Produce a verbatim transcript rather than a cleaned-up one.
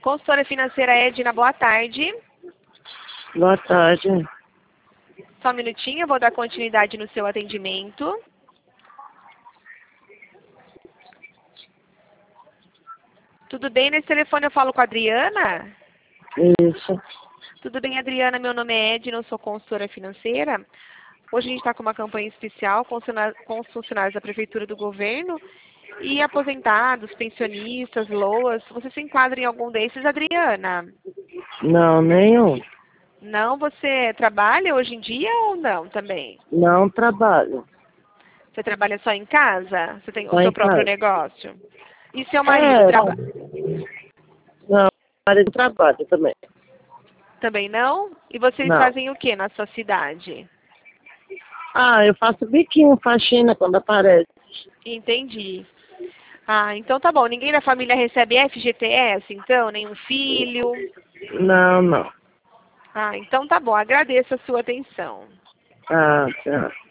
Consultora financeira Edna, boa tarde. Boa tarde. Só um minutinho, eu vou dar continuidade no seu atendimento. Tudo bem? Nesse telefone eu falo com a Adriana? Isso. Tudo bem, Adriana? Meu nome é Edna, eu sou consultora financeira. Hoje a gente está com uma campanha especial com os funcionários da Prefeitura do Governo e aposentados, pensionistas, loas. Você se enquadra em algum desses, Adriana? Não, nenhum. Não? Você trabalha hoje em dia ou não também? Não trabalho. Você trabalha só em casa? Você tem Só o seu em próprio casa. negócio? E seu marido É, trabalha? Não, área de trabalho também. Também não? E vocês Não. fazem o que na sua cidade? Ah, eu faço biquinho, faxina quando aparece. Entendi. Ah, então tá bom. Ninguém da família recebe F G T S, então? Nenhum filho? Não, não. Ah, então tá bom. Agradeço a sua atenção. Ah, tá.